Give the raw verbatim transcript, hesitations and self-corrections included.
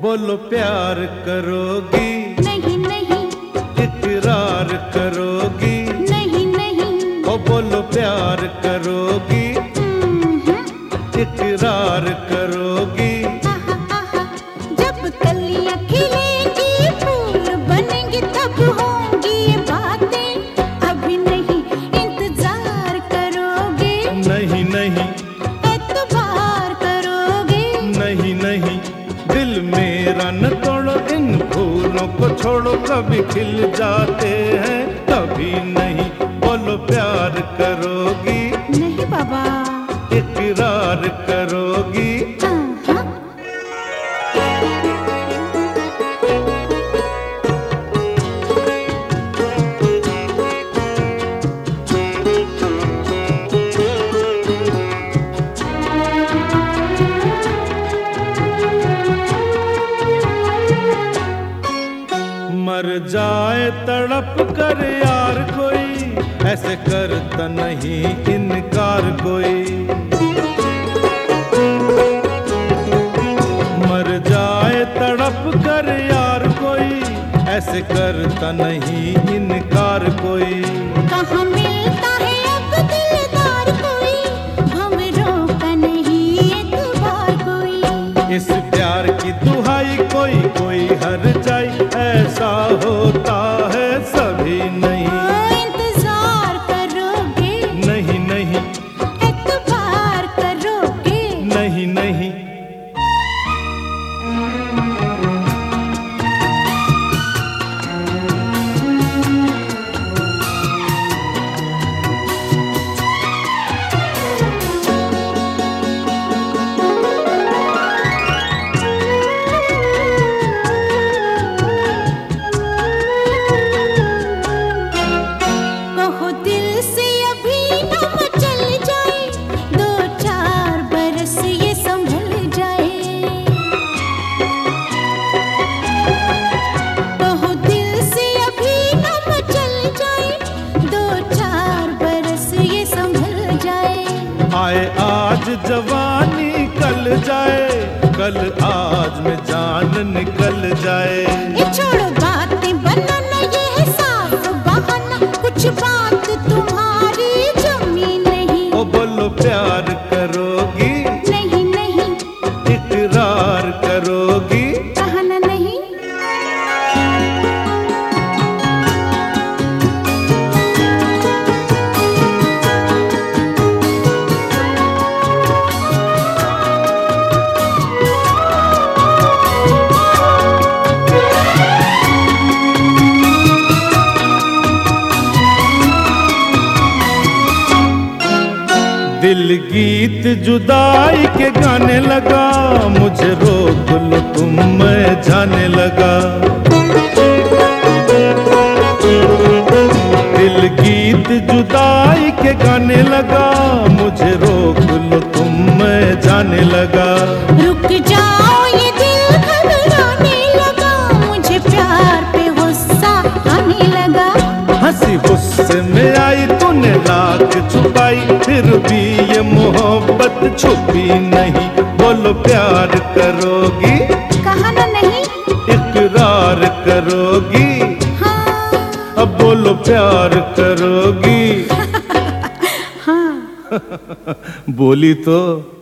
बोलो प्यार करोगी? नहीं नहीं। इकरार करोगी? नहीं नहीं। ओ बोलो प्यार करोगी? इकरार करोगी? आहा आहा, जब कलियां खिलेंगी फूल बनेंगे तब होंगी ये बातें, अभी नहीं इंतजार करोगे? नहीं नहीं। एतबार करोगे? नहीं नहीं। दिल मेरा न तोड़ो, इन फूलों को छोड़ो, कभी खिल जाते हैं कभी नहीं। बोलो प्यार करोगी? नहीं बाबा। इकरार करोगी? हाँ। मर जाए तड़प कर यार कोई, ऐसे करता नहीं इनकार कोई। मर जाए तड़प कर यार कोई, ऐसे करता नहीं इनकार कोई। कहाँ मिलता है अब दिलदार कोई, भंवरों का नहीं एतबार कोई। इस प्यार की दुहाई कोई कोई हर जाए, ऐसा होता है सभी नहीं। इंतजार करोगे? नहीं नहीं। एतबार करोगे? नहीं नहीं। कहो दिल से अभी न मचल जाए, दो चार बरस ये संभल जाए। कहो दिल से अभी न मचल जाए, दो चार बरस ये संभल जाए। आए आज जवानी कल जाए, कल आज में जान निकल जाए। ये छोड़ो बातें बनाना, ये है साफ बहाना, कुछ बात तुम्हारी जमी नहीं। ओ बोलो प्यार करोगी? नहीं नहीं। इकरार करोगी? कहा ना नहीं। दिल गीत जुदाई के गाने लगा, मुझे रोक लो तुम मैं जाने लगा। दिल गीत जुदाई के गाने लगा, मुझे रोक लो तुम मैं जाने लगा। रुक जाओ ये दिल घबराने लगा, मुझे प्यार पे गुस्सा आने लगा। हंसी गुस्से में आई तूने लाख छुपाई, फिर भी ये मोहब्बत छुपी नहीं। बोलो प्यार करोगी? कहा ना नहीं। इकरार करोगी? हाँ। अब बोलो प्यार करोगी? हाँ। बोली तो।